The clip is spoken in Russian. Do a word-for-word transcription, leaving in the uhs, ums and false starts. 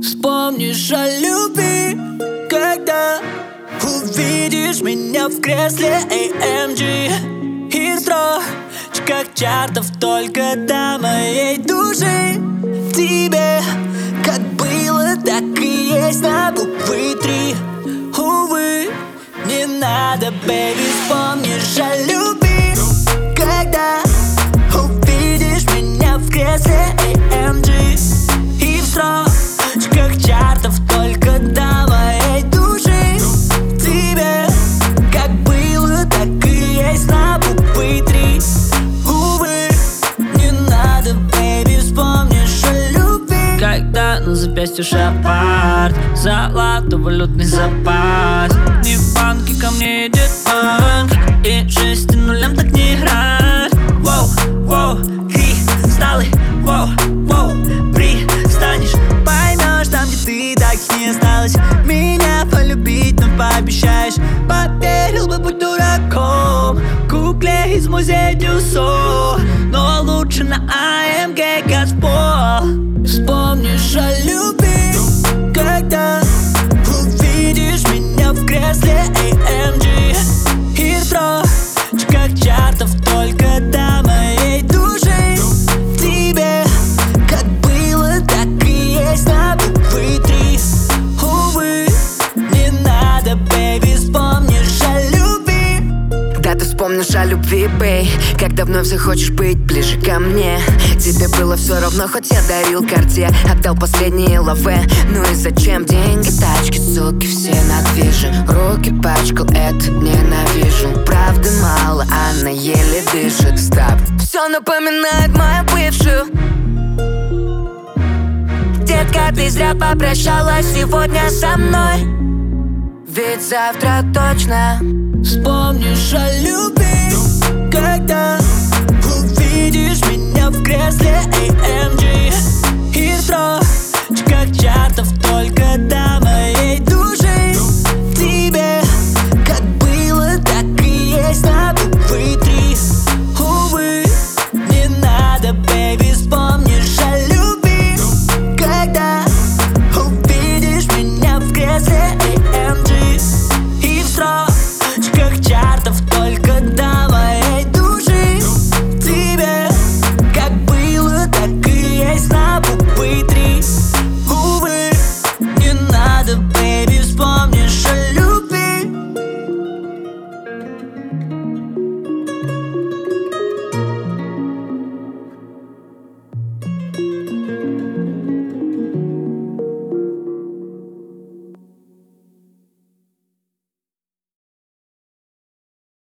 Вспомнишь о любви, когда увидишь меня в кресле эй эм джи. И строчках чартов только до моей души. Тебе как было, так и есть на буквы три. Увы, не надо, бэйби. Вспомнишь о любви, когда увидишь меня в кресле эй эм джи. И в строчках чартов только до моей души. Тебе как было, так и есть на буквы три. Увы, не надо, бэйби. Вспомнишь о любви, когда на запястье шапард, золото-валютный запас. Не в банке ко мне идет банк, и шести нулям так не играть. Воу, воу, кристаллы, воу, воу, пристанешь, поймешь там, где ты так не осталась. Меня полюбить, но пообещаешь. Поверил бы, будь дураком, кукле из музея Дюссо, но лучше на а эм джи Газпол. вспомнишь о любви, когда увидишь меня в кресле эй эм джи. И в строчках чартов только до моей души. Тебе как было, так и есть на буквы три. Увы, не надо, бэйби. Вспомнишь о любви, да, ты вспомнишь о любви, бэй, когда вновь захочешь быть ближе ко мне. Тебе было все равно, хоть я дарил карте, отдал последние лаве. Ну и зачем деньги, тачки, суки, все на движе. Руки пачкал, это ненавижу. Правды мало, она еле дышит. Стоп, все напоминает мою бывшую. Детка, ты зря попрощалась сегодня со мной, ведь завтра точно. вспомнишь о любви, когда увидишь меня в кресле эй эм джи.